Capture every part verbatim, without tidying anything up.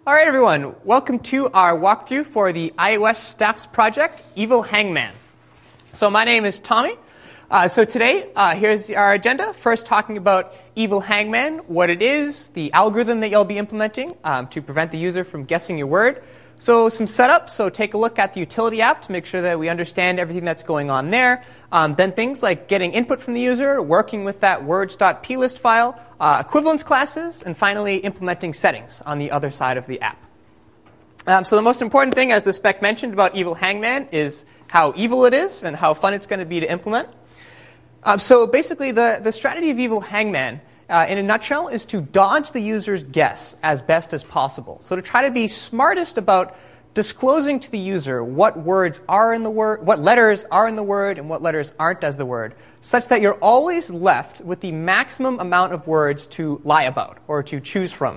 All right, everyone. Welcome to our walkthrough for the iOS Staffs project, Evil Hangman. So my name is Tommy. Uh, so today, uh, here's our agenda. First, talking about Evil Hangman, what it is, the algorithm that you'll be implementing um, to prevent the user from guessing your word. So some setup. So take a look at the utility app to make sure that we understand everything that's going on there. Um, then things like getting input from the user, working with that words.plist file, uh, equivalence classes, and finally implementing settings on the other side of the app. Um, so the most important thing, as the spec mentioned about Evil Hangman, is how evil it is and how fun it's going to be to implement. Um, so basically, the, the strategy of Evil Hangman, uh, in a nutshell, is to dodge the user's guess as best as possible. So to try to be smartest about disclosing to the user what words are in the word, what letters are in the word, and what letters aren't as the word, such that you're always left with the maximum amount of words to lie about or to choose from.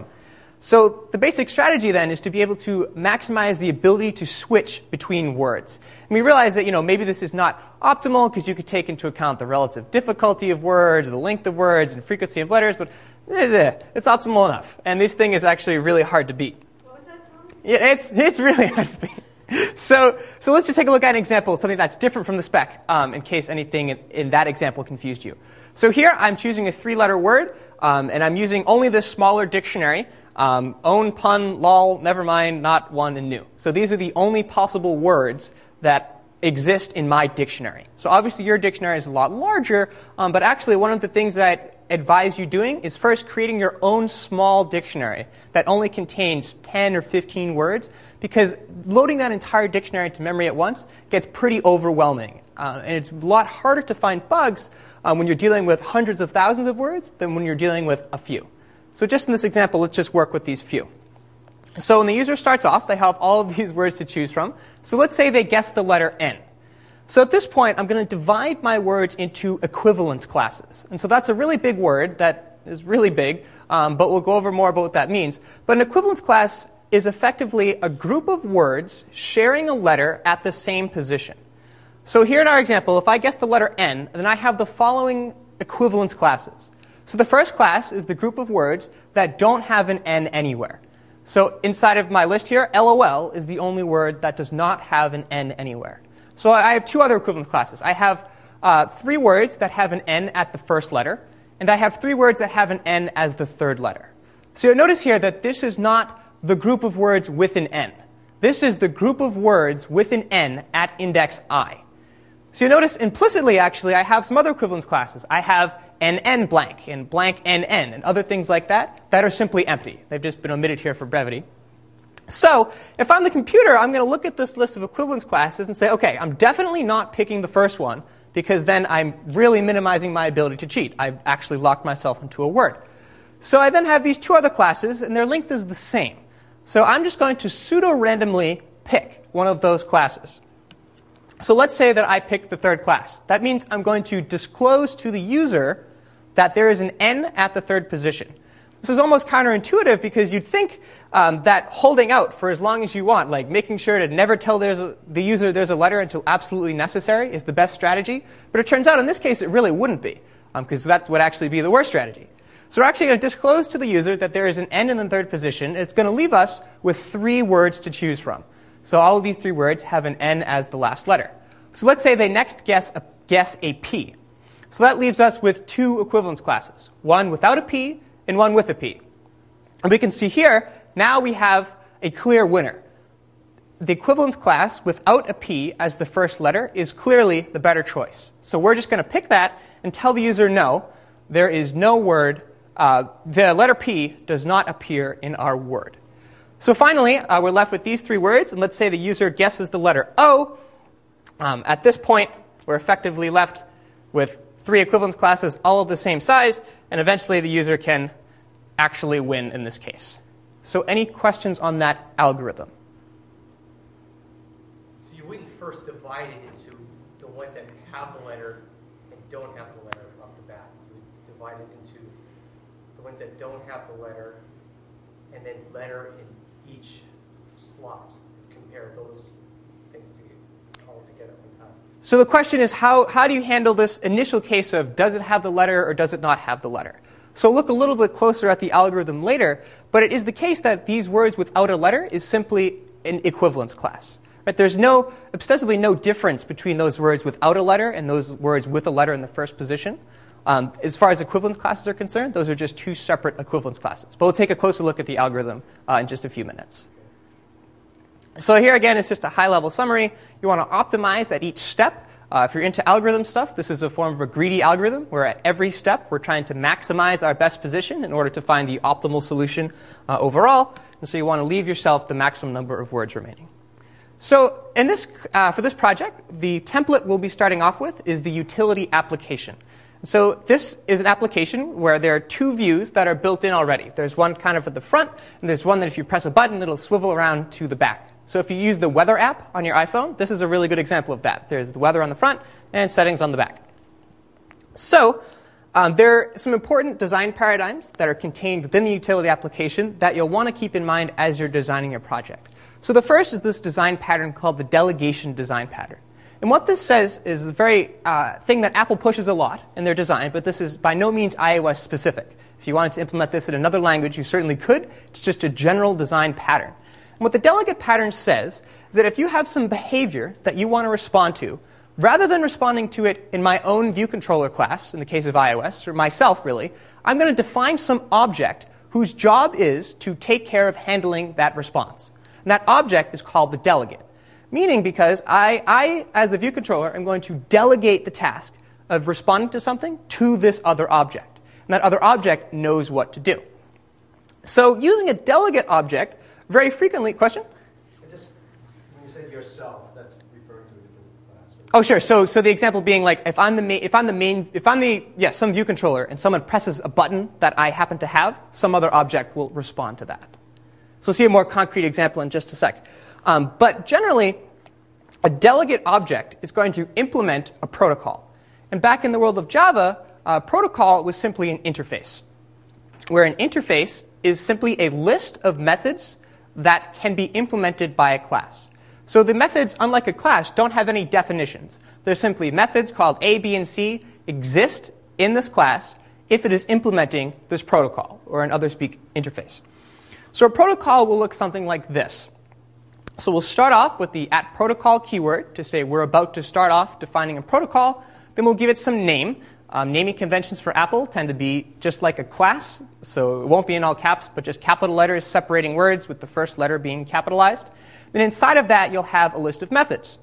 So the basic strategy then is to be able to maximize the ability to switch between words. And we realize that, you know, maybe this is not optimal because you could take into account the relative difficulty of words, the length of words, and frequency of letters, but eh, it's optimal enough. And this thing is actually really hard to beat. What was that, Tom? Yeah, it's, it's really hard to beat. So, so let's just take a look at an example, something that's different from the spec, um, in case anything in, in that example confused you. So here I'm choosing a three-letter word, um, and I'm using only this smaller dictionary. Um, own, pun, lol, never mind, not, one, and new. So these are the only possible words that exist in my dictionary. So obviously your dictionary is a lot larger, um, but actually one of the things that I advise you doing is first creating your own small dictionary that only contains ten or fifteen words, because loading that entire dictionary into memory at once gets pretty overwhelming. Uh, and it's a lot harder to find bugs um, when you're dealing with hundreds of thousands of words than when you're dealing with a few. So just in this example, let's just work with these few. So when the user starts off, they have all of these words to choose from. So let's say they guess the letter N. So at this point, I'm going to divide my words into equivalence classes. And so that's a really big word that is really big, um, but we'll go over more about what that means. But an equivalence class is effectively a group of words sharing a letter at the same position. So here in our example, if I guess the letter N, then I have the following equivalence classes. So the first class is the group of words that don't have an N anywhere. So inside of my list here, LOL is the only word that does not have an N anywhere. So I have two other equivalence classes. I have uh, three words that have an N at the first letter, and I have three words that have an N as the third letter. So you'll notice here that this is not the group of words with an N. This is the group of words with an N at index I. So you notice implicitly, actually, I have some other equivalence classes. I have N N blank and blank N N and other things like that that are simply empty. They've just been omitted here for brevity. So if I'm the computer, I'm going to look at this list of equivalence classes and say, OK, I'm definitely not picking the first one, because then I'm really minimizing my ability to cheat. I've actually locked myself into a word. So I then have these two other classes, and their length is the same. So I'm just going to pseudo-randomly pick one of those classes. So let's say that I pick the third class. That means I'm going to disclose to the user that there is an N at the third position. This is almost counterintuitive, because you'd think um, that holding out for as long as you want, like making sure to never tell there's a, the user there's a letter until absolutely necessary, is the best strategy. But it turns out in this case it really wouldn't be, because um, that would actually be the worst strategy. So we're actually going to disclose to the user that there is an N in the third position. It's going to leave us with three words to choose from. So all of these three words have an N as the last letter. So let's say they next guess a, guess a P. So that leaves us with two equivalence classes, one without a P and one with a P. And we can see here, now we have a clear winner. The equivalence class without a P as the first letter is clearly the better choice. So we're just going to pick that and tell the user, no, there is no word, uh, the letter P does not appear in our word. So finally, uh, we're left with these three words, and let's say the user guesses the letter O. Um, at this point, we're effectively left with three equivalence classes, all of the same size, and eventually the user can actually win in this case. So any questions on that algorithm? So you wouldn't first divide it into the ones that have the letter and don't have the letter off the bat. You would divide it into the ones that don't have the letter and then letter in each slot. Compare those things to all together at one time. So the question is, how, how do you handle this initial case of does it have the letter or does it not have the letter? So look a little bit closer at the algorithm later, but it is the case that these words without a letter is simply an equivalence class. Right? There's no, ostensibly no difference between those words without a letter and those words with a letter in the first position. Um, as far as equivalence classes are concerned, those are just two separate equivalence classes. But we'll take a closer look at the algorithm uh, in just a few minutes. So here again is just a high-level summary. You want to optimize at each step. Uh, if you're into algorithm stuff, this is a form of a greedy algorithm, where at every step we're trying to maximize our best position in order to find the optimal solution uh, overall. And so you want to leave yourself the maximum number of words remaining. So in this, uh, for this project, the template we'll be starting off with is the utility application. So this is an application where there are two views that are built in already. There's one kind of at the front, and there's one that if you press a button, it'll swivel around to the back. So if you use the weather app on your iPhone, this is a really good example of that. There's the weather on the front and settings on the back. So um, there are some important design paradigms that are contained within the utility application that you'll want to keep in mind as you're designing your project. So the first is this design pattern called the delegation design pattern. And what this says is a very uh, thing that Apple pushes a lot in their design, but this is by no means iOS specific. If you wanted to implement this in another language, you certainly could. It's just a general design pattern. And what the delegate pattern says is that if you have some behavior that you want to respond to, rather than responding to it in my own view controller class, in the case of iOS, or myself really, I'm going to define some object whose job is to take care of handling that response. And that object is called the delegate. Meaning because I, I, as the view controller, am going to delegate the task of responding to something to this other object. And that other object knows what to do. So using a delegate object, very frequently, question? It just, when you say yourself, that's referring to a different class. Oh, sure. So, so the example being like, if I'm the main, if I'm the main, if I'm the, yes, yeah, some view controller, and someone presses a button that I happen to have, some other object will respond to that. So we'll see a more concrete example in just a sec. Um, but generally, a delegate object is going to implement a protocol. And back in the world of Java, a protocol was simply an interface, where an interface is simply a list of methods that can be implemented by a class. So the methods, unlike a class, don't have any definitions. They're simply methods called A, B, and C exist in this class if it is implementing this protocol, or in other speak, interface. So a protocol will look something like this. So we'll start off with the at protocol keyword to say we're about to start off defining a protocol. Then we'll give it some name. Um, naming conventions for Apple tend to be just like a class, so it won't be in all caps, but just capital letters separating words with the first letter being capitalized. Then inside of that, you'll have a list of methods.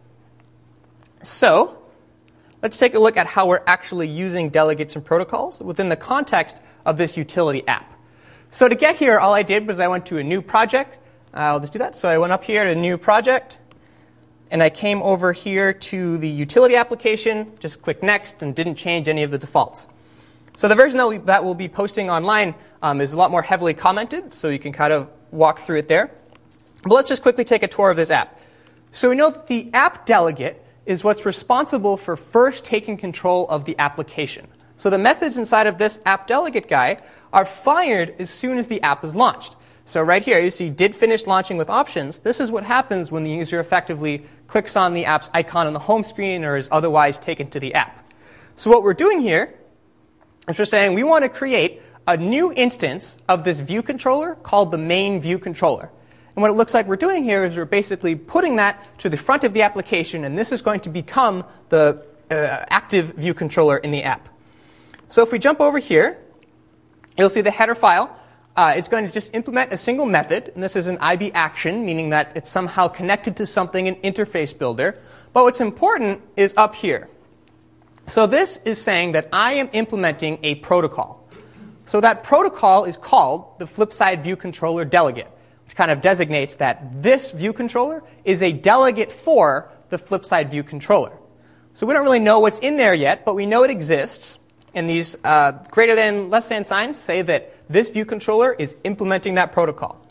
So let's take a look at how we're actually using delegates and protocols within the context of this utility app. So to get here, all I did was I went to a new project. I'll just do that. So I went up here to new project, and I came over here to the utility application, just clicked next, and didn't change any of the defaults. So the version that, we, that we'll be posting online um, is a lot more heavily commented, so you can kind of walk through it there. But let's just quickly take a tour of this app. So we know that the app delegate is what's responsible for first taking control of the application. So the methods inside of this app delegate guy are fired as soon as the app is launched. So right here, you see did finish launching with options. This is what happens when the user effectively clicks on the app's icon on the home screen or is otherwise taken to the app. So what we're doing here is we're saying we want to create a new instance of this view controller called the main view controller. And what it looks like we're doing here is we're basically putting that to the front of the application, and this is going to become the uh, active view controller in the app. So if we jump over here, you'll see the header file. Uh, it's going to just implement a single method, and this is an I B action, meaning that it's somehow connected to something in Interface Builder. But what's important is up here. So this is saying that I am implementing a protocol. So that protocol is called the Flipside View Controller Delegate, which kind of designates that this view controller is a delegate for the Flipside View Controller. So we don't really know what's in there yet, but we know it exists. And these uh, greater than, less than signs say that this view controller is implementing that protocol.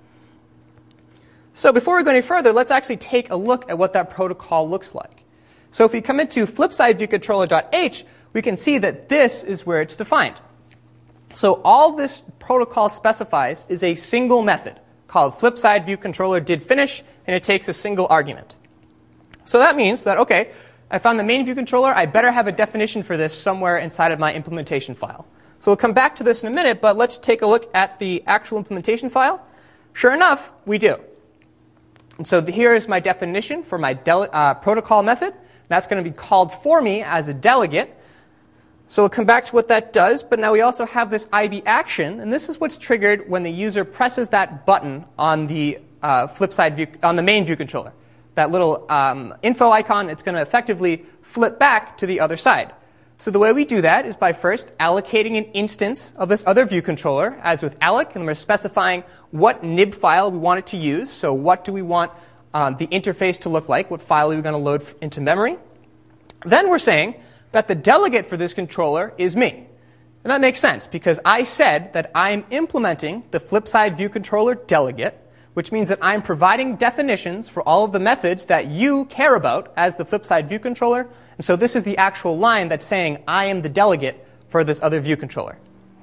So before we go any further, let's actually take a look at what that protocol looks like. So if we come into flipsideviewcontroller.h, we can see that this is where it's defined. So all this protocol specifies is a single method called flipsideviewcontroller.didFinish, and it takes a single argument. So that means that, OK, I found the main view controller. I better have a definition for this somewhere inside of my implementation file. So we'll come back to this in a minute, but let's take a look at the actual implementation file. Sure enough, we do. And so the, here is my definition for my dele- uh, protocol method. That's going to be called for me as a delegate. So we'll come back to what that does, but now we also have this I B action, and this is what's triggered when the user presses that button on the uh, flip side view, on the main view controller. That little um, info icon, it's going to effectively flip back to the other side. So the way we do that is by first allocating an instance of this other view controller, as with alloc, and we're specifying what nib file we want it to use. So what do we want um, the interface to look like? What file are we going to load into memory? Then we're saying that the delegate for this controller is me. And that makes sense, because I said that I'm implementing the flipside view controller delegate, which means that I'm providing definitions for all of the methods that you care about as the flipside view controller. And so this is the actual line that's saying I am the delegate for this other view controller.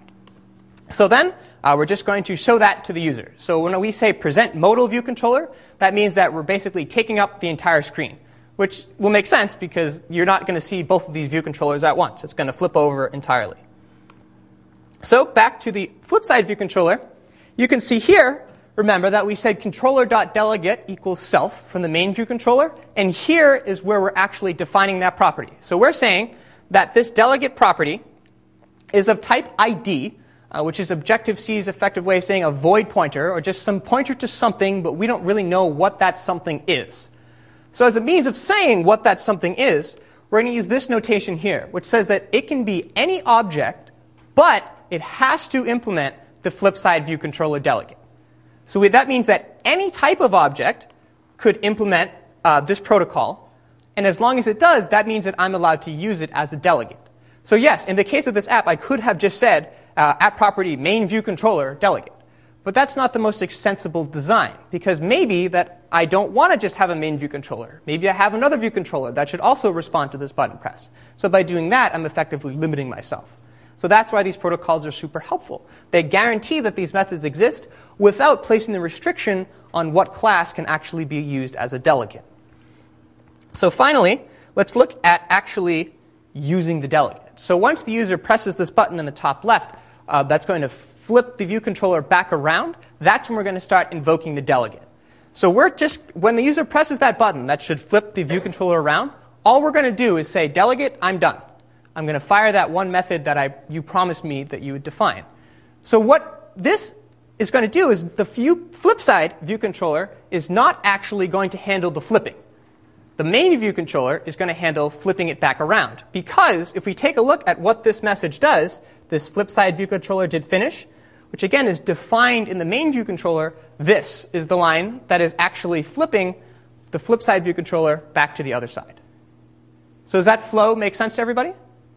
So then uh, we're just going to show that to the user. So when we say present modal view controller, that means that we're basically taking up the entire screen, which will make sense because you're not going to see both of these view controllers at once. It's going to flip over entirely. So back to the flipside view controller, you can see here, remember that we said controller.delegate equals self from the main view controller, and here is where we're actually defining that property. So we're saying that this delegate property is of type I D, uh, which is Objective-C's effective way of saying a void pointer, or just some pointer to something, but we don't really know what that something is. So as a means of saying what that something is, we're going to use this notation here, which says that it can be any object, but it has to implement the flipside view controller delegate. So that means that any type of object could implement uh, this protocol, and as long as it does, that means that I'm allowed to use it as a delegate. So yes, in the case of this app, I could have just said uh, app property main view controller delegate. But that's not the most extensible design, because maybe that I don't want to just have a main view controller. Maybe I have another view controller that should also respond to this button press. So by doing that, I'm effectively limiting myself. So that's why these protocols are super helpful. They guarantee that these methods exist without placing the restriction on what class can actually be used as a delegate. So finally, let's look at actually using the delegate. So once the user presses this button in the top left, uh, that's going to flip the view controller back around. That's when we're going to start invoking the delegate. So we're just, when the user presses that button that should flip the view controller around, all we're going to do is say, delegate, I'm done. I'm going to fire that one method that I, you promised me that you would define. So what this is going to do is the view, flip side view controller is not actually going to handle the flipping. The main view controller is going to handle flipping it back around. Because if we take a look at what this message does, this flip side view controller did finish, which again is defined in the main view controller, this is the line that is actually flipping the flip side view controller back to the other side. So does that flow make sense to everybody?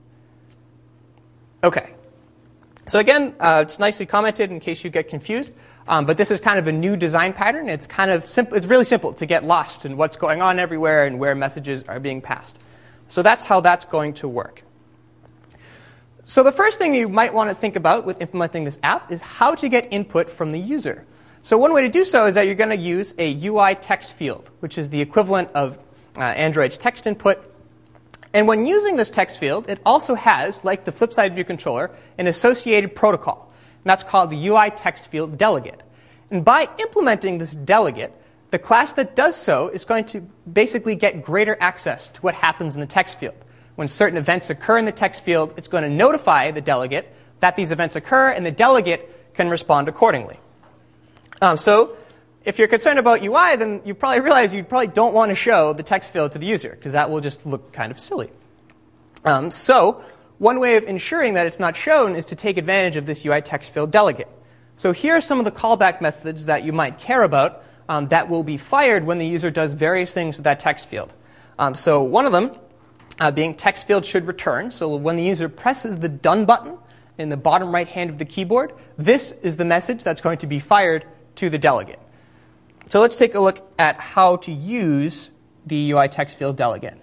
Okay. So again, uh, it's nicely commented in case you get confused. Um, but this is kind of a new design pattern. It's kind of simple. It's really simple to get lost in what's going on everywhere and where messages are being passed. So that's how that's going to work. So the first thing you might want to think about with implementing this app is how to get input from the user. So one way to do so is that you're going to use a U I text field, which is the equivalent of uh, Android's text input. And when using this text field, it also has, like the flipside view controller, an associated protocol. And that's called the U I text field delegate. And by implementing this delegate, the class that does so is going to basically get greater access to what happens in the text field. When certain events occur in the text field, it's going to notify the delegate that these events occur, and the delegate can respond accordingly. Um, so if you're concerned about U I, then you probably realize you probably don't want to show the text field to the user, because that will just look kind of silly. Um, so one way of ensuring that it's not shown is to take advantage of this U I text field delegate. So here are some of the callback methods that you might care about um, that will be fired when the user does various things with that text field. Um, so one of them uh, being text field should return. So when the user presses the done button in the bottom right hand of the keyboard, this is the message that's going to be fired to the delegate. So let's take a look at how to use the U I text field delegate.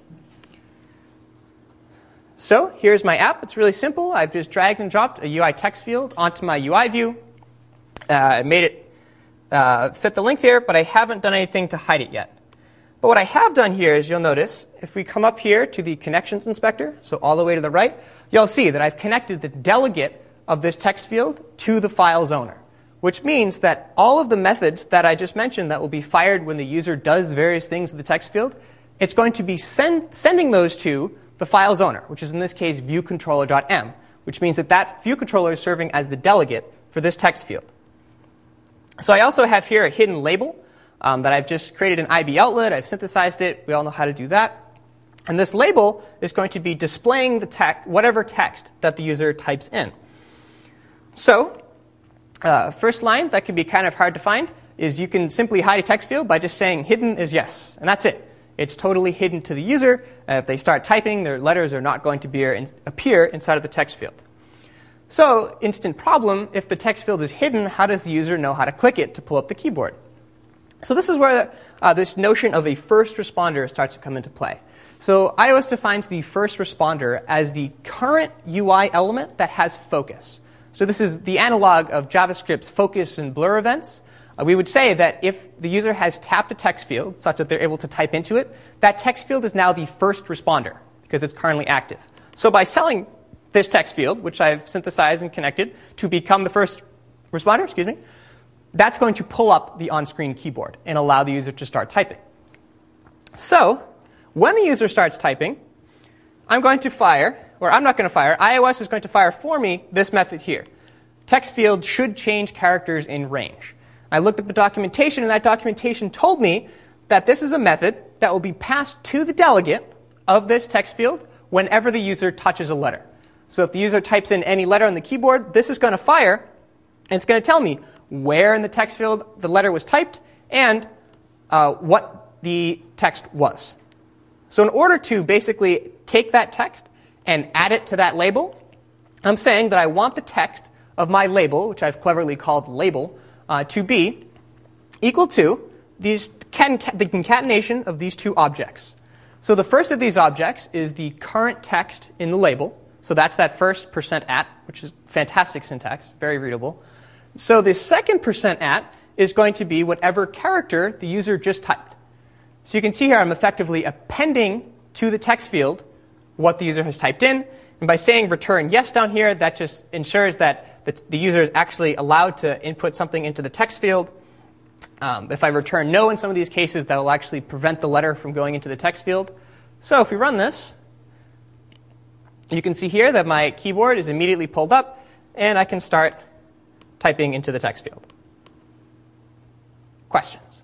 So here's my app. It's really simple. I've just dragged and dropped a U I text field onto my U I view. Uh, I made it uh, fit the length here, but I haven't done anything to hide it yet. But what I have done here is, you'll notice, if we come up here to the connections inspector, so all the way to the right, you'll see that I've connected the delegate of this text field to the file's owner, which means that all of the methods that I just mentioned that will be fired when the user does various things with the text field, it's going to be send, sending those to the file's owner, which is in this case viewController.m, which means that that viewController is serving as the delegate for this text field. So I also have here a hidden label um, that I've just created an I B outlet. I've synthesized it. We all know how to do that. And this label is going to be displaying the text, whatever text that the user types in. So uh, first line that can be kind of hard to find is you can simply hide a text field by just saying hidden is yes, and that's it. It's totally hidden to the user. Uh, if they start typing, their letters are not going to be in, appear inside of the text field. So, instant problem, if the text field is hidden, how does the user know how to click it to pull up the keyboard? So this is where uh, this notion of a first responder starts to come into play. So iOS defines the first responder as the current U I element that has focus. So this is the analog of JavaScript's focus and blur events. Uh, we would say that if the user has tapped a text field such that they're able to type into it, that text field is now the first responder because it's currently active. So by selling this text field, which I've synthesized and connected to become the first responder, excuse me, that's going to pull up the on-screen keyboard and allow the user to start typing. So when the user starts typing, I'm going to fire, or I'm not going to fire, iOS is going to fire for me this method here. Text field should change characters in range. I looked at the documentation, and that documentation told me that this is a method that will be passed to the delegate of this text field whenever the user touches a letter. So if the user types in any letter on the keyboard, this is going to fire, and it's going to tell me where in the text field the letter was typed and uh, what the text was. So in order to basically take that text and add it to that label, I'm saying that I want the text of my label, which I've cleverly called label, uh, to be equal to these the concatenation of these two objects. So the first of these objects is the current text in the label. So that's that first percent at, which is fantastic syntax, very readable. So the second percent at is going to be whatever character the user just typed. So you can see here I'm effectively appending to the text field what the user has typed in. And by saying return yes down here, that just ensures that the, the user is actually allowed to input something into the text field. Um, if I return no in some of these cases, that will actually prevent the letter from going into the text field. So if we run this, you can see here that my keyboard is immediately pulled up, and I can start typing into the text field. Questions?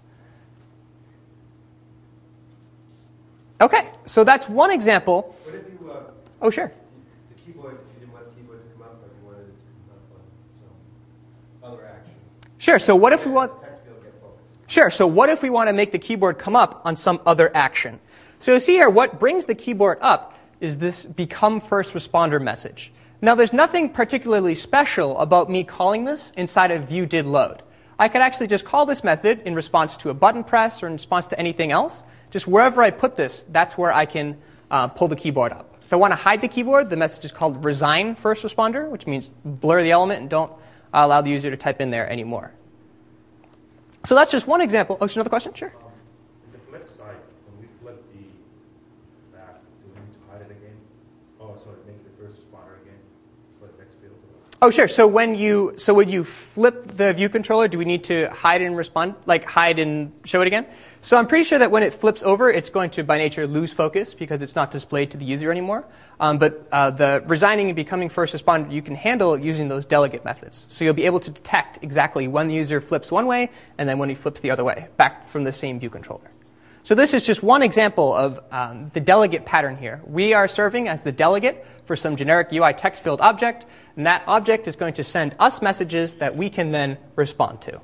OK, so that's one example. What if you, uh, oh, sure. The keyboard, if you didn't want the keyboard to come up, but you wanted it to come up on some other action? Sure, so what if we want... The text field get focused. Sure, so what if we want to make the keyboard come up on some other action? So you see here, what brings the keyboard up is this become first responder message. Now, there's nothing particularly special about me calling this inside of viewDidLoad. I could actually just call this method in response to a button press or in response to anything else. Just wherever I put this, that's where I can uh, pull the keyboard up. If I want to hide the keyboard, the message is called resign first responder, which means blur the element and don't uh, allow the user to type in there anymore. So that's just one example. Oh, another question? Sure. Um, the flip side, when we flip the back, do we need to hide it again? Oh, sorry, make the first responder again for the text field. Oh, sure. So when you so when you flip the view controller, do we need to hide and respond, like hide and show it again? So I'm pretty sure that when it flips over, it's going to, by nature, lose focus because it's not displayed to the user anymore. Um, but uh, the resigning and becoming first responder, you can handle using those delegate methods. So you'll be able to detect exactly when the user flips one way and then when he flips the other way, back from the same view controller. So this is just one example of um, the delegate pattern here. We are serving as the delegate for some generic U I text field object, and that object is going to send us messages that we can then respond to.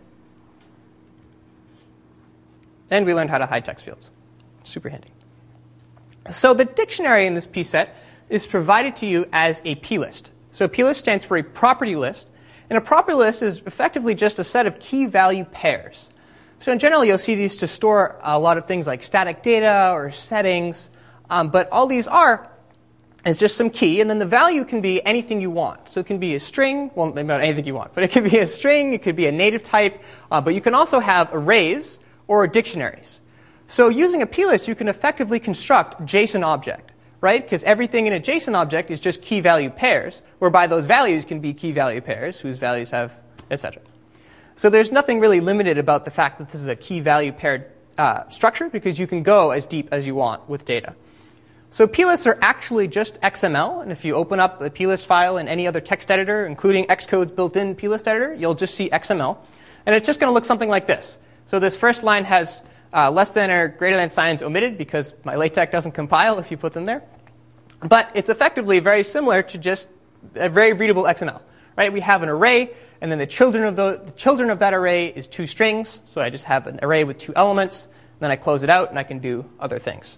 And we learned how to hide text fields. Super handy. So the dictionary in this P set is provided to you as a plist. So plist stands for a property list, and a property list is effectively just a set of key value pairs. So in general, you'll see these to store a lot of things like static data or settings. Um, but all these are is just some key. And then the value can be anything you want. So it can be a string. Well, maybe not anything you want. But it could be a string. It could be a native type. Uh, but you can also have arrays or dictionaries. So using a plist, you can effectively construct JSON object. right? Because everything in a JSON object is just key value pairs, whereby those values can be key value pairs, whose values have, et cetera. So there's nothing really limited about the fact that this is a key value paired uh, structure, because you can go as deep as you want with data. Soplists are actually just X M L, and if you open up a plist file in any other text editor, including Xcode's built-in plist editor, you'll just see X M L. And it's just going to look something like this. So this first line has uh, less than or greater than signs omitted, because my LaTeX doesn't compile if you put them there. But it's effectively very similar to just a very readable X M L. Right? We have an array, and then the children of the, the children of that array is two strings. So I just have an array with two elements. Then I close it out, and I can do other things.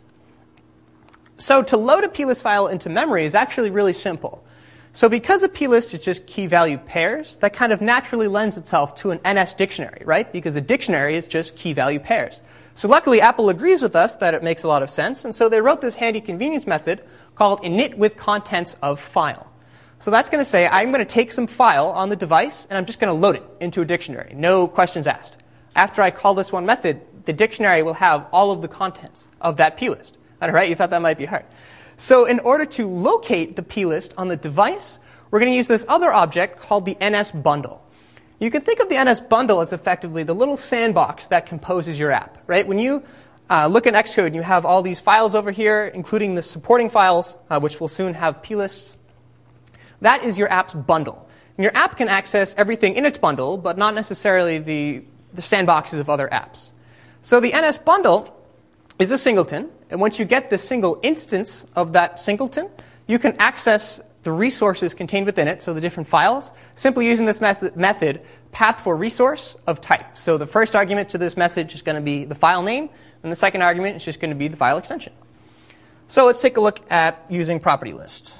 So to load a plist file into memory is actually really simple. So because a plist is just key value pairs, that kind of naturally lends itself to an N S dictionary, right? Because a dictionary is just key value pairs. So luckily, Apple agrees with us that it makes a lot of sense, and so they wrote this handy convenience method called init with contents of file. So that's going to say I'm going to take some file on the device, and I'm just going to load it into a dictionary. No questions asked. After I call this one method, the dictionary will have all of the contents of that plist. All right, you thought that might be hard. So in order to locate the plist on the device, we're going to use this other object called the N S bundle. You can think of the N S bundle as effectively the little sandbox that composes your app. Right? When you uh, look in Xcode and you have all these files over here, including the supporting files, uh, which will soon have plists, that is your app's bundle. And your app can access everything in its bundle, but not necessarily the, the sandboxes of other apps. So the N S bundle is a singleton, and once you get the single instance of that singleton, you can access the resources contained within it, so the different files, simply using this method, method path for resource of type. So the first argument to this message is going to be the file name, and the second argument is just going to be the file extension. So let's take a look at using property lists.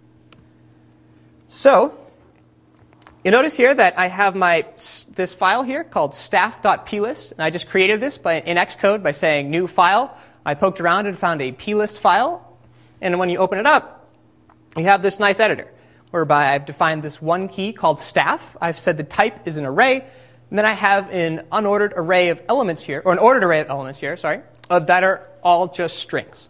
So you notice here that I have my this file here called staff.plist, and I just created this by, in Xcode by saying new file. I poked around and found a plist file, and when you open it up, you have this nice editor, whereby I've defined this one key called staff. I've said the type is an array, and then I have an unordered array of elements here, or an ordered array of elements here, sorry, uh, that are all just strings.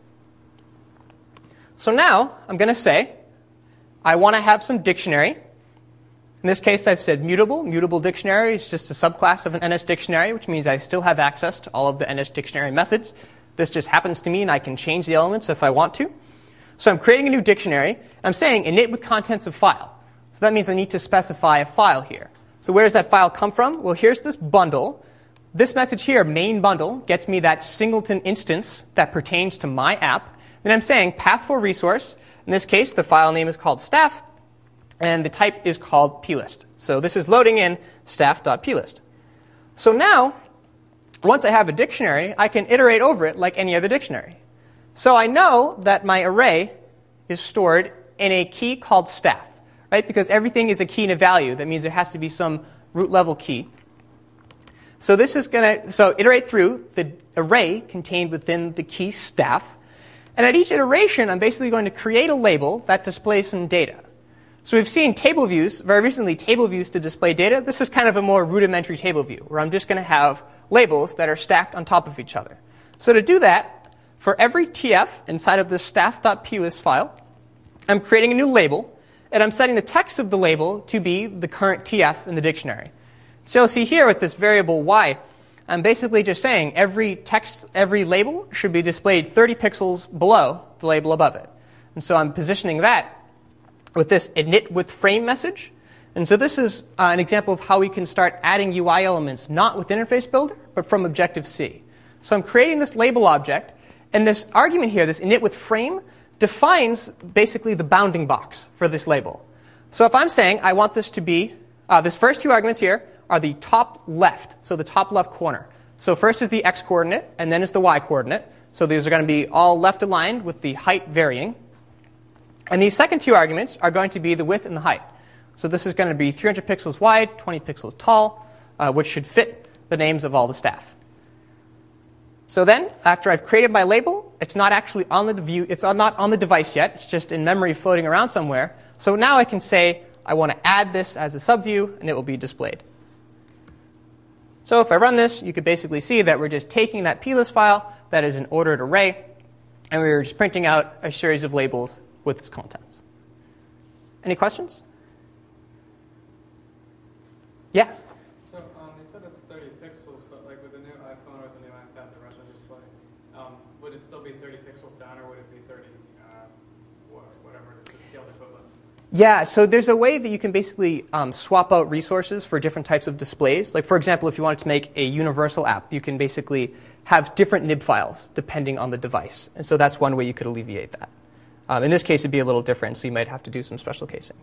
So now I'm going to say I want to have some dictionary. In this case, I've said mutable. Mutable dictionary is just a subclass of an N S dictionary, which means I still have access to all of the N S dictionary methods. This just happens to me, and I can change the elements if I want to. So I'm creating a new dictionary. I'm saying init with contents of file. So that means I need to specify a file here. So where does that file come from? Well, here's this bundle. This message here, main bundle, gets me that singleton instance that pertains to my app. Then I'm saying path for resource. In this case, the file name is called staff, and the type is called plist. So this is loading in staff.plist. So now, once I have a dictionary, I can iterate over it like any other dictionary. So I know that my array is stored in a key called staff, right? Because everything is a key and a value. That means there has to be some root level key. So this is going to so iterate through the array contained within the key staff. And at each iteration, I'm basically going to create a label that displays some data. So we've seen table views, very recently table views to display data. This is kind of a more rudimentary table view, where I'm just going to have labels that are stacked on top of each other. So to do that, for every T F inside of this staff.plist file, I'm creating a new label, and I'm setting the text of the label to be the current T F in the dictionary. So you'll see here with this variable y, I'm basically just saying every text, every label should be displayed thirty pixels below the label above it. And so I'm positioning that with this init with frame message. And so this is uh, an example of how we can start adding U I elements not with Interface Builder, but from Objective-C. So I'm creating this label object, and this argument here, this init with frame, defines basically the bounding box for this label. So if I'm saying I want this to be, uh, this first two arguments here are the top left, so the top left corner. So first is the x coordinate, and then is the y coordinate. So these are going to be all left aligned with the height varying. And these second two arguments are going to be the width and the height. So this is going to be three hundred pixels wide, twenty pixels tall, uh, which should fit the names of all the staff. So then, after I've created my label, it's not actually on the view, it's not on the device yet. It's just in memory floating around somewhere. So now I can say I want to add this as a subview, and it will be displayed. So if I run this, you could basically see that we're just taking that plist file that is an ordered array, And we were just printing out a series of labels with its contents. Any questions? Yeah? So um, you said it's thirty pixels, but like with the new iPhone or the new iPad, the Retina display, um, would it still be thirty pixels down, or would it be thirty, uh, whatever it is, the scaled equivalent? Yeah, so there's a way that you can basically um, swap out resources for different types of displays. Like, for example, if you wanted to make a universal app, you can basically have different nib files depending on the device. And so that's one way you could alleviate that. Um, in this case, it'd be a little different, so you might have to do some special casing.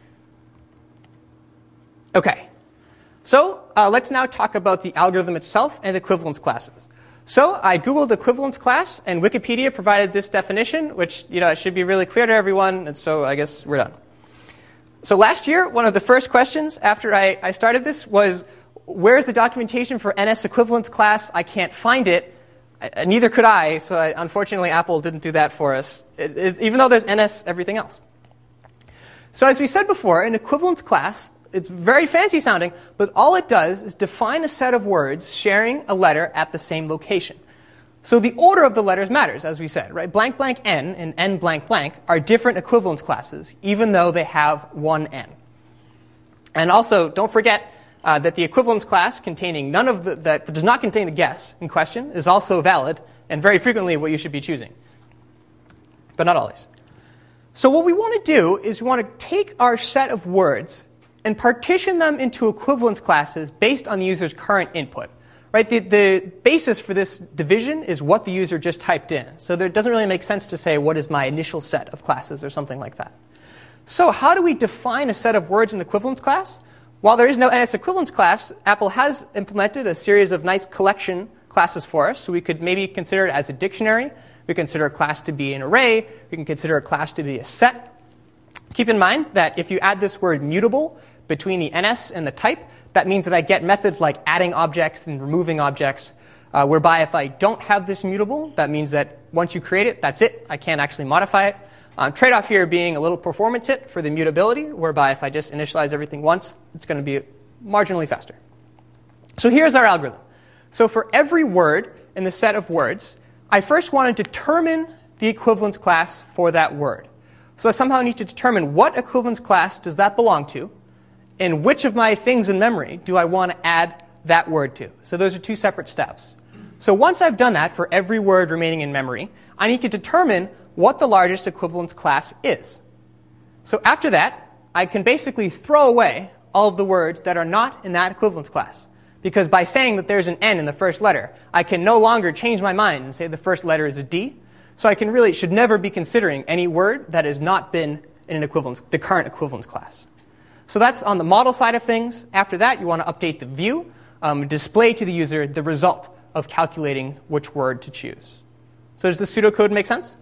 OK, so uh, let's now talk about the algorithm itself and equivalence classes. So I Googled equivalence class, and Wikipedia provided this definition, which you know it should be really clear to everyone, and so I guess we're done. So last year, one of the first questions after I, I started this was, where's the documentation for N S equivalence class? I can't find it. I, neither could I, so I, unfortunately Apple didn't do that for us, it, it, even though there's N S everything else. So as we said before, an equivalence class, it's very fancy sounding, but all it does is define a set of words sharing a letter at the same location. So the order of the letters matters, as we said, right? Blank blank n and n blank blank are different equivalence classes, even though they have one n. And also, don't forget uh, that the equivalence class containing none of the that does not contain the guess in question is also valid, and very frequently what you should be choosing, but not always. So what we want to do is we want to take our set of words and partition them into equivalence classes based on the user's current input. Right? The, the basis for this division is what the user just typed in. So there doesn't really make sense to say, what is my initial set of classes or something like that. So how do we define a set of words in the equivalence class? While there is no N S equivalence class, Apple has implemented a series of nice collection classes for us. So we could maybe consider it as a dictionary. We consider a class to be an array. We can consider a class to be a set. Keep in mind that if you add this word mutable between the N S and the type, that means that I get methods like adding objects and removing objects, uh, whereby if I don't have this mutable, that means that once you create it, that's it. I can't actually modify it. Um, trade-off here being a little performance hit for the mutability, whereby if I just initialize everything once, it's going to be marginally faster. So here's our algorithm. So for every word in the set of words, I first want to determine the equivalence class for that word. So I somehow need to determine what equivalence class does that belong to, and which of my things in memory do I want to add that word to? So those are two separate steps. So once I've done that for every word remaining in memory, I need to determine what the largest equivalence class is. So after that, I can basically throw away all of the words that are not in that equivalence class. Because by saying that there's an N in the first letter, I can no longer change my mind and say the first letter is a D. So I can really should never be considering any word that has not been in an equivalence, the current equivalence class. So that's on the model side of things. After that, you want to update the view, um, display to the user the result of calculating which word to choose. So does the pseudocode make sense?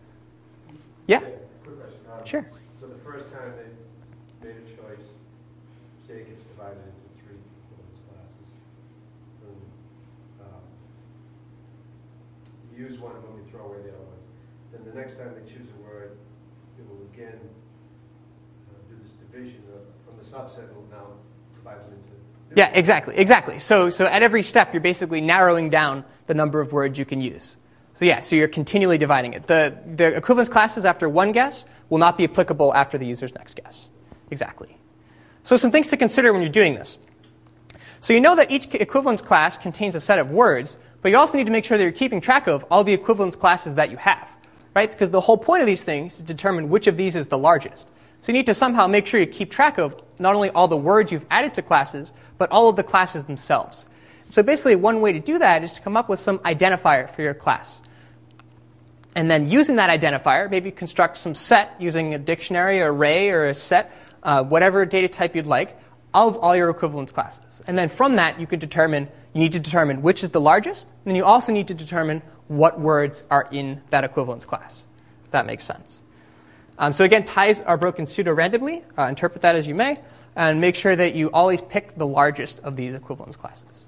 Yeah? Yeah, quick question. Um, Sure. So the first time they made a choice, say it gets divided into three equivalence classes. And, um, you use one of them, you throw away the other ones. Then the next time they choose a word, it will again uh, do this division of, from the subset, it will now divide them into. Yeah, exactly, exactly. So, so at every step, you're basically narrowing down the number of words you can use. So yeah, so you're continually dividing it. The, the equivalence classes after one guess will not be applicable after the user's next guess. Exactly. So some things to consider when you're doing this. So you know that each equivalence class contains a set of words, but you also need to make sure that you're keeping track of all the equivalence classes that you have, right? Because the whole point of these things is to determine which of these is the largest. So you need to somehow make sure you keep track of not only all the words you've added to classes, but all of the classes themselves. So basically, one way to do that is to come up with some identifier for your class. And then using that identifier, maybe construct some set using a dictionary, or array, or a set, uh, whatever data type you'd like, of all your equivalence classes. And then from that, you can determine, you need to determine which is the largest, and then you also need to determine what words are in that equivalence class, if that makes sense. Um, so again, ties are broken pseudo-randomly. Uh, interpret that as you may, and make sure that you always pick the largest of these equivalence classes.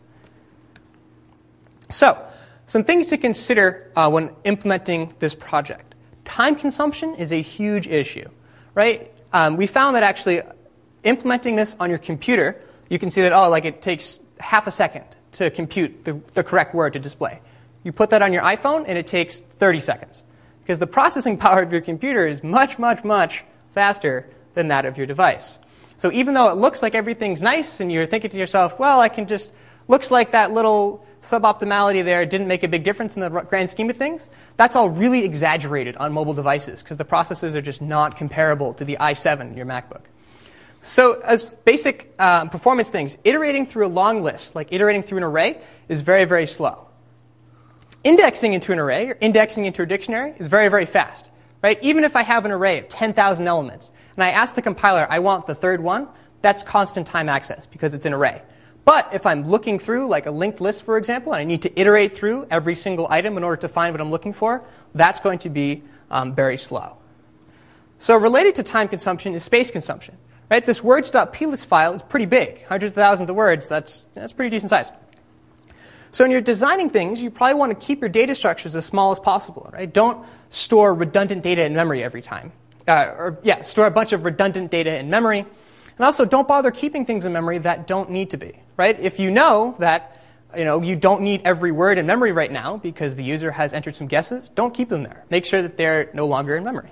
So, some things to consider uh, when implementing this project. Time consumption is a huge issue, right? Um, we found that actually implementing this on your computer, you can see that, oh, like it takes half a second to compute the, the correct word to display. You put that on your iPhone, and it takes thirty seconds. because the processing power of your computer is much, much, much faster than that of your device. So even though it looks like everything's nice and you're thinking to yourself, well, I can just, looks like that little suboptimality there didn't make a big difference in the grand scheme of things, that's all really exaggerated on mobile devices because the processors are just not comparable to the i seven in your MacBook. So as basic uh, performance things, iterating through a long list, like iterating through an array, is very, very slow. Indexing into an array, or indexing into a dictionary, is very, very fast. Right? Even if I have an array of ten thousand elements, and I ask the compiler, I want the third one, that's constant time access because it's an array. But if I'm looking through, like a linked list, for example, and I need to iterate through every single item in order to find what I'm looking for, that's going to be um, very slow. So related to time consumption is space consumption. Right? This words.plist file is pretty big, hundreds of thousands of words. That's, that's pretty decent size. So when you're designing things, you probably want to keep your data structures as small as possible. Right? Don't store redundant data in memory every time. Uh, or yeah, store a bunch of redundant data in memory. And also, don't bother keeping things in memory that don't need to be. Right? If you know that you know you don't need every word in memory right now because the user has entered some guesses, don't keep them there. Make sure that they're no longer in memory.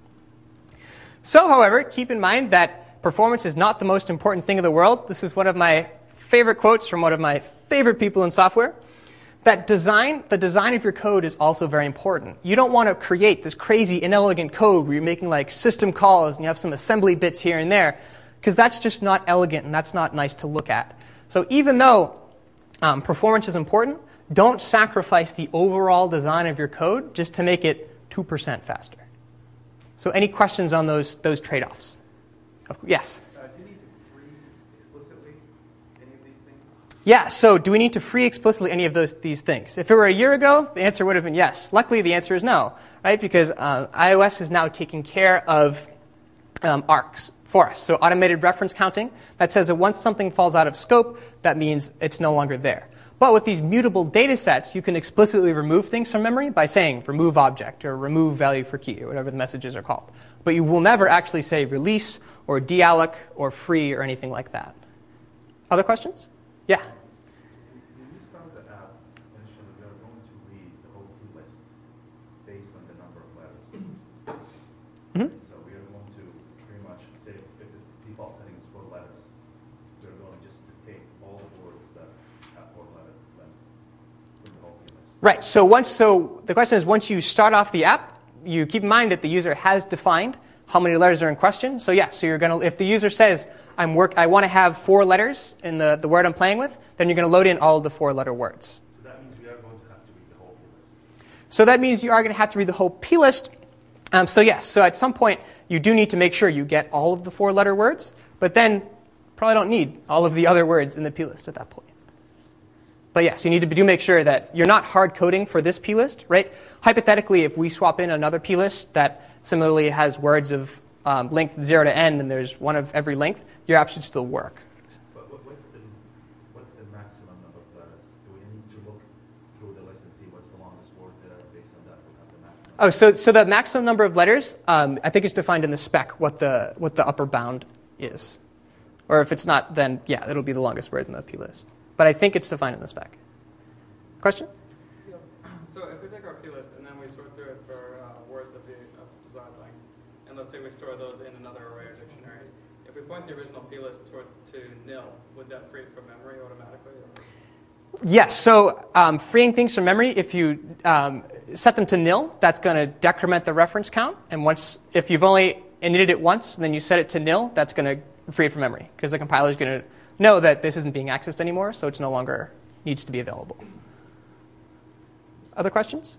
So, however, keep in mind that performance is not the most important thing in the world. This is one of my favorite quotes from one of my favorite people in software. That design, the design of your code is also very important. You don't want to create this crazy, inelegant code where you're making like system calls and you have some assembly bits here and there, because that's just not elegant and that's not nice to look at. So even though um, performance is important, don't sacrifice the overall design of your code just to make it two percent faster. So any questions on those, those trade-offs? Yes? Uh, do you need to free explicitly any of these things? Yeah, so do we need to free explicitly any of those these things? If it were a year ago, the answer would have been yes. Luckily, the answer is no, right? Because uh, iOS is now taking care of um, arcs for us. So automated reference counting, that says that once something falls out of scope, that means it's no longer there. But with these mutable data sets, you can explicitly remove things from memory by saying remove object or remove value for key or whatever the messages are called. But you will never actually say release or dealloc or free or anything like that. Other questions? Yeah? When you start the app, mention that we are going to read the whole list based on the number of letters. Mm-hmm. So we are going to pretty much say if the default setting is four letters, we're going just to take all the words that have four letters and then bring the whole list. Right. So once, so the question is, once you start off the app, you keep in mind that the user has defined how many letters are in question. So yes, so you're going to, if the user says, I'm work, I want to have four letters in the, the word I'm playing with, then you're going to load in all of the four-letter words. So that means we are going to have to read the whole list. So that means you are going to have to read the whole plist. Um, so yes, so at some point, you do need to make sure you get all of the four-letter words, but then probably don't need all of the other words in the plist at that point. But yes, you need to do make sure that you're not hard coding for this plist, right? Hypothetically, if we swap in another plist that similarly has words of um, length zero to n, and there's one of every length, your app should still work. But what- what's the what's the maximum number of letters? Do we need to look through the list and see what's the longest word there? Based on that, we'll have the maximum. Oh, so so the maximum number of letters, um, I think it's defined in the spec what the what the upper bound is, or if it's not, then yeah, it'll be the longest word in the plist. But I think it's defined in the spec. Question? So if we take our plist and then we sort through it for uh, words of the, of the desired length, and let's say we store those in another array of dictionaries, if we point the original plist toward to nil, would that free it from memory automatically? Or? Yes. So um, freeing things from memory, if you um, set them to nil, that's going to decrement the reference count. And once, if you've only initted it once, and then you set it to nil, that's going to free it from memory because the compiler is going to know that this isn't being accessed anymore, so it's no longer needs to be available. Other questions?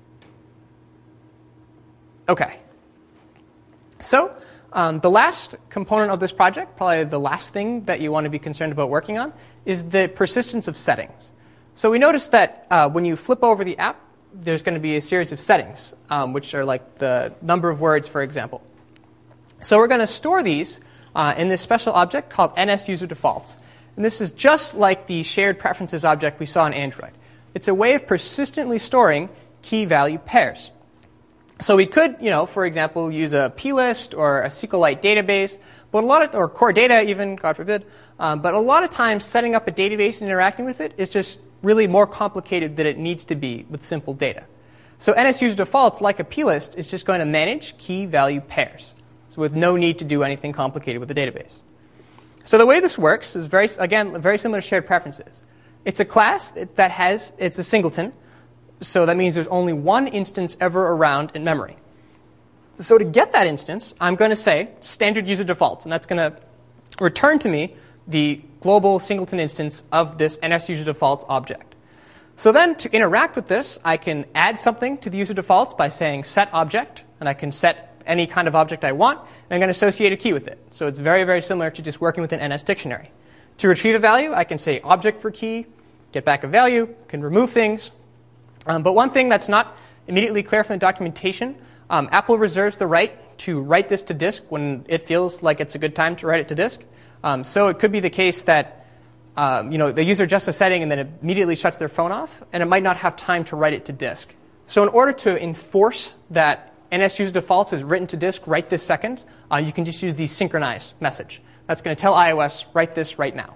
Okay. So um, the last component of this project, probably the last thing that you want to be concerned about working on, is the persistence of settings. So we noticed that uh, when you flip over the app, there's going to be a series of settings, um, which are like the number of words, for example. So we're going to store these uh, in this special object called NSUserDefaults. And this is just like the shared preferences object we saw in Android. It's a way of persistently storing key value pairs. So we could, you know, for example, use a plist or a SQLite database, but a lot of, or core data even, God forbid. Um, but a lot of times, setting up a database and interacting with it is just really more complicated than it needs to be with simple data. So NSUserDefaults, like a plist, is just going to manage key-value pairs, so with no need to do anything complicated with the database. So the way this works is, very, again, very similar to shared preferences. It's a class that has, it's a singleton, so that means there's only one instance ever around in memory. So to get that instance, I'm going to say standard user defaults, and that's going to return to me the global singleton instance of this NSUserDefaults object. So then to interact with this, I can add something to the user defaults by saying set object, and I can set any kind of object I want, and I'm going to associate a key with it. So it's very, very similar to just working with an N S dictionary. To retrieve a value, I can say object for key, get back a value, can remove things. Um, but one thing that's not immediately clear from the documentation, um, Apple reserves the right to write this to disk when it feels like it's a good time to write it to disk. Um, so it could be the case that um, you know, the user adjusts a setting and then immediately shuts their phone off, and it might not have time to write it to disk. So in order to enforce that NSUserDefaults is written to disk right this second, uh, you can just use the synchronize message. That's going to tell iOS, write this right now.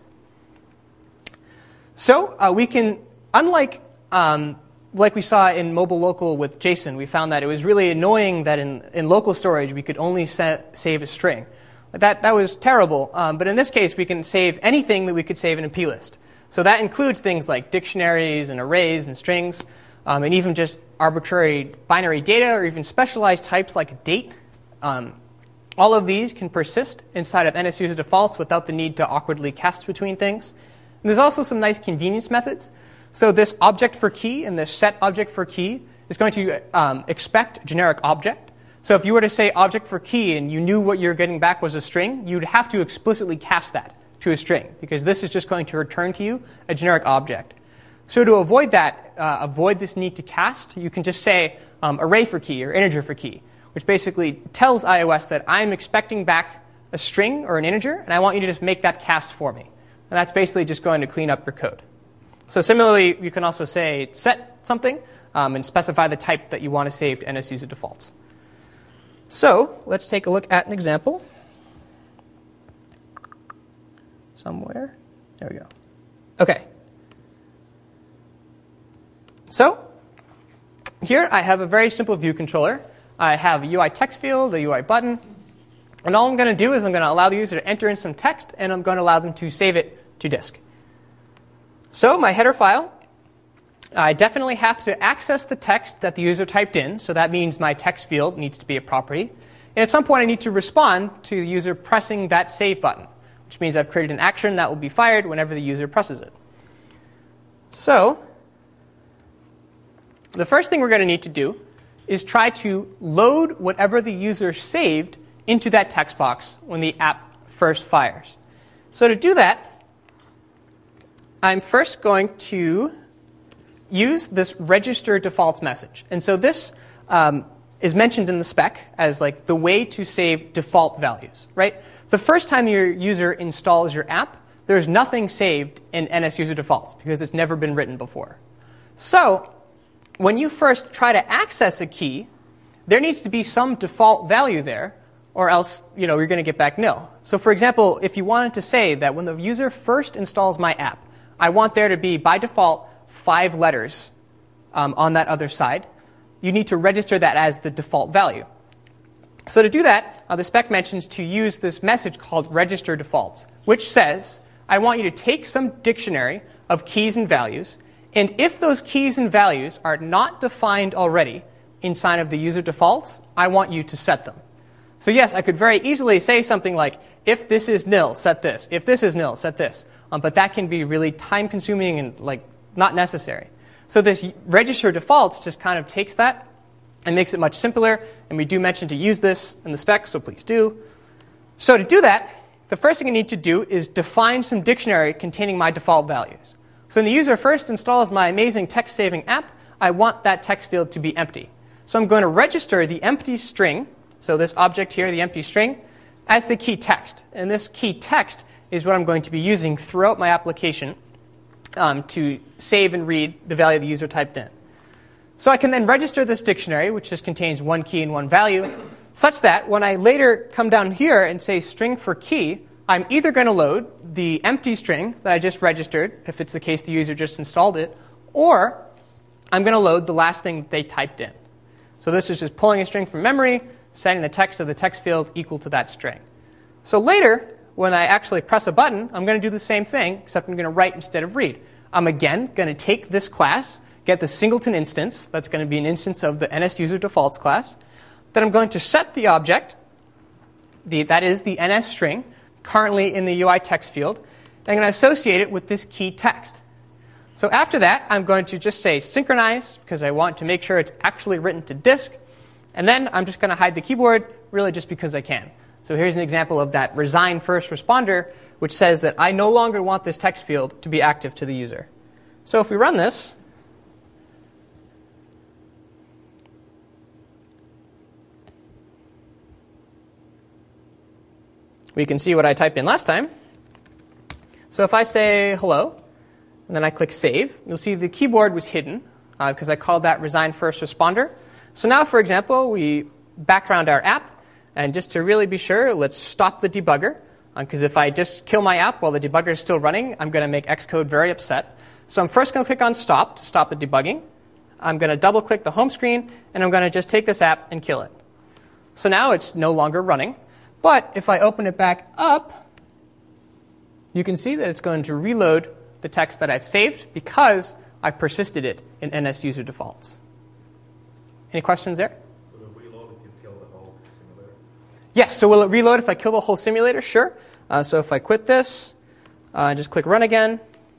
So uh, we can, unlike um, like we saw in mobile local with JSON, we found that it was really annoying that in, in local storage we could only set, save a string. That, that was terrible, um, but in this case we can save anything that we could save in a plist. So that includes things like dictionaries and arrays and strings, um, and even just arbitrary binary data or even specialized types like a date. Um, all of these can persist inside of NSUserDefaults without the need to awkwardly cast between things. And there's also some nice convenience methods. So this object for key and this set object for key is going to um, expect a generic object. So if you were to say object for key and you knew what you were getting back was a string, you'd have to explicitly cast that to a string, because this is just going to return to you a generic object. So to avoid that, uh, avoid this need to cast, you can just say um, array for key or integer for key, which basically tells iOS that I'm expecting back a string or an integer, and I want you to just make that cast for me. And that's basically just going to clean up your code. So similarly, you can also say set something um, and specify the type that you want to save to NSUserDefaults. So let's take a look at an example. Somewhere. There we go. OK. So here I have a very simple view controller. I have a U I text field, a U I button. And all I'm going to do is I'm going to allow the user to enter in some text, and I'm going to allow them to save it to disk. So my header file, I definitely have to access the text that the user typed in. So that means my text field needs to be a property. And at some point, I need to respond to the user pressing that save button, which means I've created an action that will be fired whenever the user presses it. So the first thing we're going to need to do is try to load whatever the user saved into that text box when the app first fires. So to do that, I'm first going to use this register defaults message. And so this um, is mentioned in the spec as like the way to save default values, right? The first time your user installs your app, there's nothing saved in NSUserDefaults because it's never been written before. So when you first try to access a key, there needs to be some default value there, or else you know, you're going to get back nil. So for example, if you wanted to say that when the user first installs my app, I want there to be, by default, five letters um, on that other side, you need to register that as the default value. So to do that, uh, the spec mentions to use this message called register defaults, which says, I want you to take some dictionary of keys and values, and if those keys and values are not defined already inside of the user defaults, I want you to set them. So yes, I could very easily say something like, if this is nil, set this. If this is nil, set this. Um, but that can be really time-consuming and like not necessary. So this register defaults just kind of takes that and makes it much simpler. And we do mention to use this in the spec, so please do. So to do that, the first thing I need to do is define some dictionary containing my default values. So when the user first installs my amazing text-saving app, I want that text field to be empty. So I'm going to register the empty string, so this object here, the empty string, as the key text. And this key text is what I'm going to be using throughout my application um, to save and read the value the user typed in. So I can then register this dictionary, which just contains one key and one value, such that when I later come down here and say string for key, I'm either going to load the empty string that I just registered, if it's the case the user just installed it, or I'm going to load the last thing they typed in. So this is just pulling a string from memory, setting the text of the text field equal to that string. So later, when I actually press a button, I'm going to do the same thing, except I'm going to write instead of read. I'm again going to take this class, get the singleton instance, that's going to be an instance of the NSUserDefaults class. Then I'm going to set the object, the, that is the N S string, currently in the U I text field, and I'm going to associate it with this key text. So after that, I'm going to just say synchronize, because I want to make sure it's actually written to disk. And then I'm just going to hide the keyboard, really just because I can. So here's an example of that resign first responder, which says that I no longer want this text field to be active to the user. So if we run this, we can see what I typed in last time. So if I say hello, and then I click save, you'll see the keyboard was hidden uh, because I called that resign first responder. So now, for example, we background our app. And just to really be sure, let's stop the debugger. Because um, if I just kill my app while the debugger is still running, I'm going to make Xcode very upset. So I'm first going to click on stop to stop the debugging. I'm going to double click the home screen, and I'm going to just take this app and kill it. So now it's no longer running. But if I open it back up, you can see that it's going to reload the text that I've saved because I persisted it in NSUserDefaults. Any questions there? Yes, so will it reload if I kill the whole simulator? Sure. Uh, so if I quit this, uh, just click run again.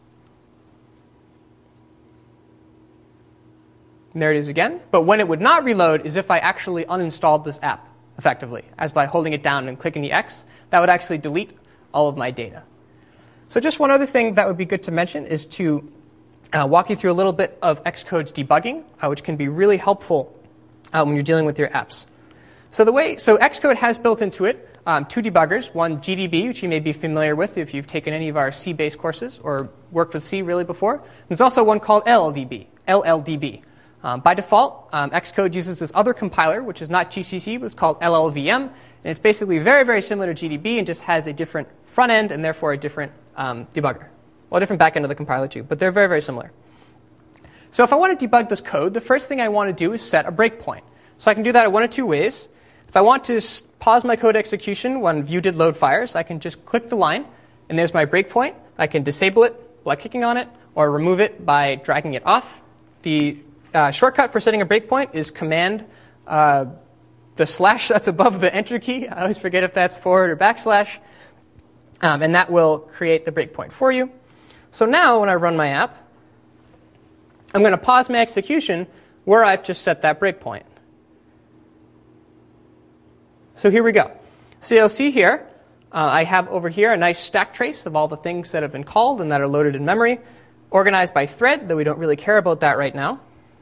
And there it is again. But when it would not reload is if I actually uninstalled this app effectively, as by holding it down and clicking the X. That would actually delete all of my data. So just one other thing that would be good to mention is to uh, walk you through a little bit of Xcode's debugging, uh, which can be really helpful uh, when you're dealing with your apps. So the way, so Xcode has built into it um, two debuggers, one G D B, which you may be familiar with if you've taken any of our C-based courses or worked with C really before. There's also one called L L D B. L L D B. Um, by default, um, Xcode uses this other compiler, which is not G C C, but it's called L L V M. And it's basically very, very similar to G D B and just has a different front end and therefore a different um, debugger. Well, a different back end of the compiler too, but they're very, very similar. So if I want to debug this code, the first thing I want to do is set a breakpoint. So I can do that in one of two ways. If I want to pause my code execution when view did load fires, I can just click the line, and there's my breakpoint. I can disable it by clicking on it, or remove it by dragging it off. The uh, shortcut for setting a breakpoint is Command uh, the slash that's above the Enter key. I always forget if that's forward or backslash, um, and that will create the breakpoint for you. So now when I run my app, I'm going to pause my execution where I've just set that breakpoint. So here we go. So you'll see here, uh, I have over here a nice stack trace of all the things that have been called and that are loaded in memory, organized by thread, though we don't really care about that right now.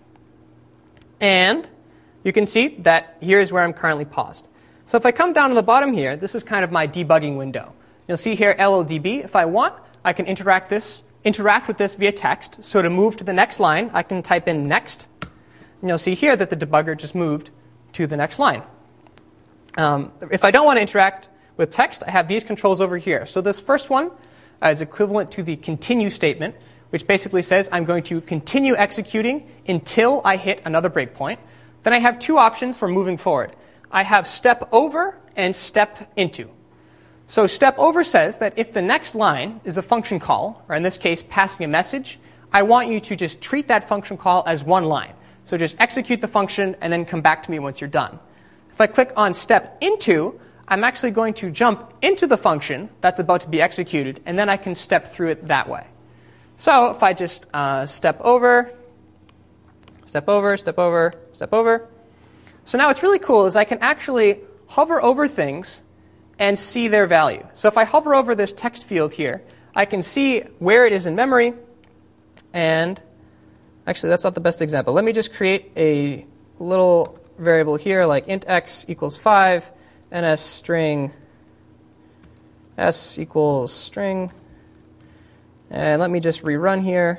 And you can see that here's where I'm currently paused. So if I come down to the bottom here, this is kind of my debugging window. You'll see here L L D B. If I want, I can interact, this, interact with this via text. So to move to the next line, I can type in next. And you'll see here that the debugger just moved to the next line. Um, if I don't want to interact with text, I have these controls over here. So this first one uh, is equivalent to the continue statement, which basically says I'm going to continue executing until I hit another breakpoint. Then I have two options for moving forward. I have step over and step into. So step over says that if the next line is a function call, or in this case passing a message, I want you to just treat that function call as one line. So just execute the function and then come back to me once you're done. If I click on step into, I'm actually going to jump into the function that's about to be executed, and then I can step through it that way. So if I just uh, step over, step over, step over, step over. So now what's really cool is I can actually hover over things and see their value. So if I hover over this text field here, I can see where it is in memory. And actually, that's not the best example. Let me just create a little variable here, like int x equals five, ns string s equals string. And let me just rerun here.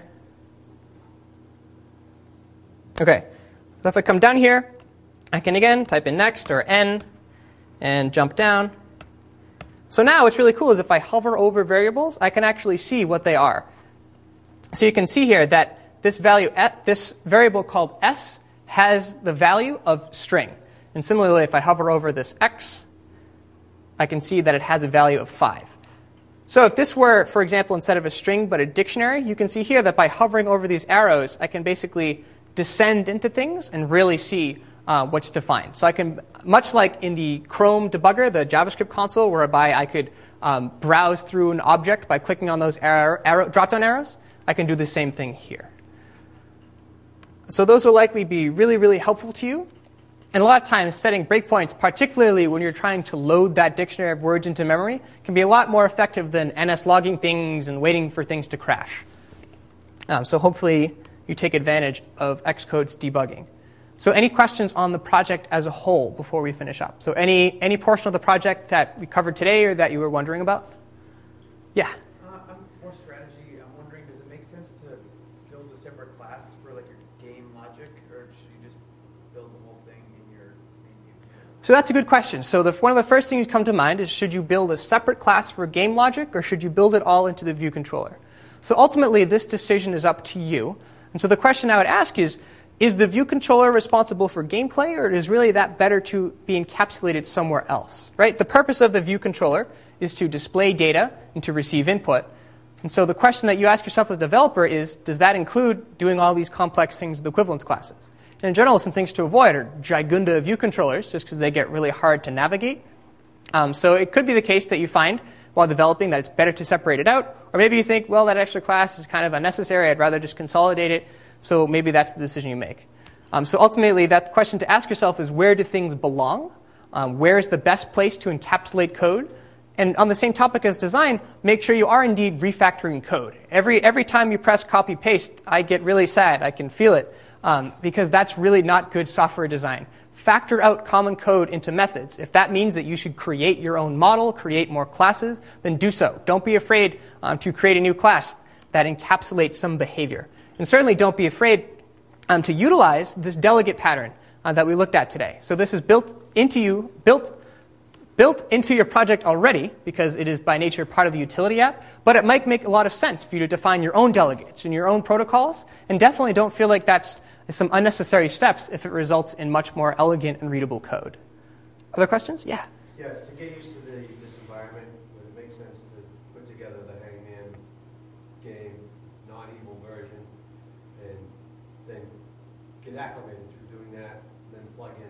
OK, so if I come down here, I can again type in next or n and jump down. So now what's really cool is if I hover over variables, I can actually see what they are. So you can see here that this value, this variable called s, has the value of string. And similarly, if I hover over this x, I can see that it has a value of five. So if this were, for example, instead of a string but a dictionary, you can see here that by hovering over these arrows, I can basically descend into things and really see uh, what's defined. So I can, much like in the Chrome debugger, the JavaScript console, whereby I could um, browse through an object by clicking on those arrow, arrow, drop-down arrows, I can do the same thing here. So those will likely be really, really helpful to you. And a lot of times, setting breakpoints, particularly when you're trying to load that dictionary of words into memory, can be a lot more effective than N S logging things and waiting for things to crash. Um, so hopefully, you take advantage of Xcode's debugging. So any questions on the project as a whole before we finish up? So any, any portion of the project that we covered today or that you were wondering about? Yeah? Uh, I'm more strategy. I'm wondering, does it make sense to build a separate class for like your game logic, or should you just build the whole thing in your main game? So that's a good question. So the, one of the first things that come to mind is, should you build a separate class for game logic, or should you build it all into the view controller? So ultimately, this decision is up to you. And so the question I would ask is, is the view controller responsible for gameplay, or is really that better to be encapsulated somewhere else? Right? The purpose of the view controller is to display data and to receive input. And so the question that you ask yourself as a developer is, does that include doing all these complex things with equivalence classes? And in general, some things to avoid are Gigunda view controllers, just because they get really hard to navigate. Um, so it could be the case that you find while developing that it's better to separate it out. Or maybe you think, well, that extra class is kind of unnecessary. I'd rather just consolidate it. So maybe that's the decision you make. Um, so ultimately, that question to ask yourself is, where do things belong? Um, where is the best place to encapsulate code? And on the same topic as design, make sure you are indeed refactoring code. Every, every time you press copy-paste, I get really sad. I can feel it. Um, because that's really not good software design. Factor out common code into methods. If that means that you should create your own model, create more classes, then do so. Don't be afraid um, to create a new class that encapsulates some behavior. And certainly don't be afraid um, to utilize this delegate pattern uh, that we looked at today. So this is built into you, built, built into your project already, because it is by nature part of the utility app, but it might make a lot of sense for you to define your own delegates and your own protocols, and definitely don't feel like that's some unnecessary steps if it results in much more elegant and readable code. Other questions? Yeah? Yeah, to get used to the, this environment, would it make sense to put together the Hangman game, non-evil version, and then get acclimated through doing that, then plug in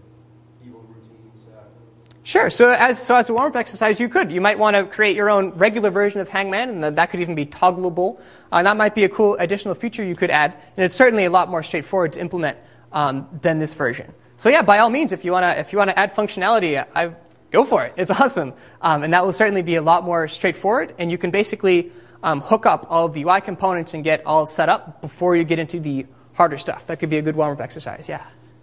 the evil routines afterwards? Sure. So as, so as a warm-up exercise, you could. You might want to create your own regular version of Hangman, and that could even be toggleable. Uh, that might be a cool additional feature you could add, and it's certainly a lot more straightforward to implement um, than this version. So yeah, by all means, if you want to if you want to add functionality, I, go for it. It's awesome, um, and that will certainly be a lot more straightforward. And you can basically um, hook up all of the U I components and get all set up before you get into the harder stuff. That could be a good warm-up exercise. Yeah.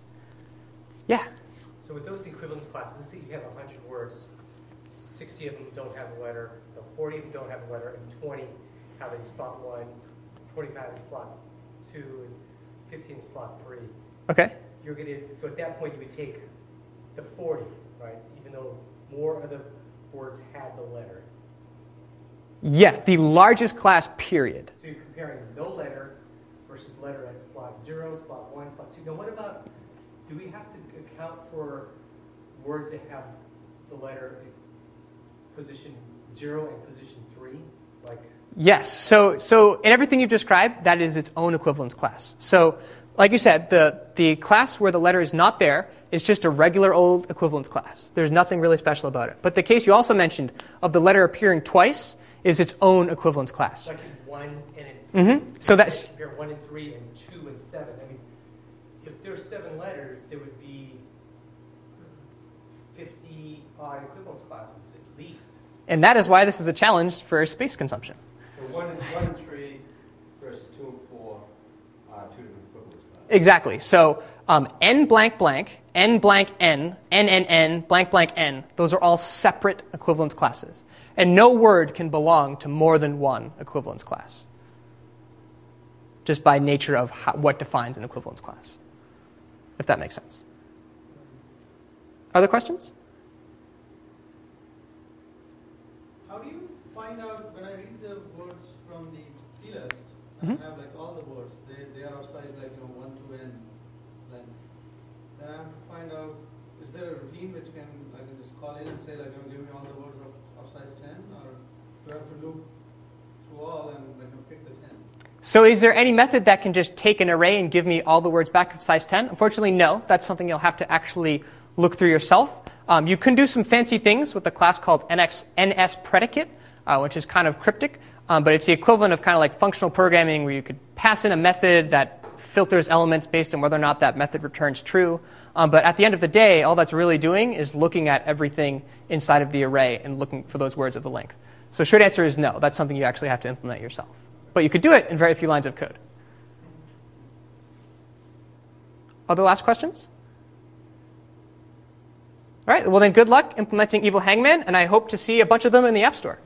Yeah. So with those equivalence classes, let's say you have one hundred words, sixty of them don't have a letter, forty of them don't have a letter, and twenty have in slot one, twenty-five in slot two, and fifteen in slot three. Okay. You're gonna, so at that point you would take the forty, right? Even though more of the words had the letter. Yes, the largest class, period. So you're comparing no letter versus letter at slot zero, slot one, slot two. Now what about, do we have to account for words that have the letter in position zero and position three? Like Yes. So, so in everything you've described, that is its own equivalence class. So, like you said, the, the class where the letter is not there is just a regular old equivalence class. There's nothing really special about it. But the case you also mentioned of the letter appearing twice is its own equivalence class. like in one and in Mm-hmm. So that's compare one and three and two and seven. I mean, if there's seven letters, there would be fifty odd equivalence classes at least. and that is why this is a challenge for space consumption. So one and, one and three versus two and four are two different equivalence classes. Exactly. So um, n blank blank, n blank n, n n n, blank blank n, those are all separate equivalence classes. And no word can belong to more than one equivalence class, just by nature of how, what defines an equivalence class, if that makes sense. Other questions? How do you find out when I read the words from the plist, and Mhm. I have like all the words, they, they are of size like, you know, one to n length. Then I have to find out, is there a routine which can, I can just call in and say like, you know, give me all the words of, of size ten, or do I have to loop through all and like, you know, pick the ten? So is there any method that can just take an array and give me all the words back of size ten? Unfortunately, no. That's something you'll have to actually look through yourself. Um, you can do some fancy things with a class called N X, N S predicate, uh, which is kind of cryptic, um, but it's the equivalent of kind of like functional programming where you could pass in a method that filters elements based on whether or not that method returns true. Um, but at the end of the day, all that's really doing is looking at everything inside of the array and looking for those words of the length. So short answer is no. That's something you actually have to implement yourself. But you could do it in very few lines of code. Other last questions? All right, well then good luck implementing Evil Hangman, and I hope to see a bunch of them in the App Store.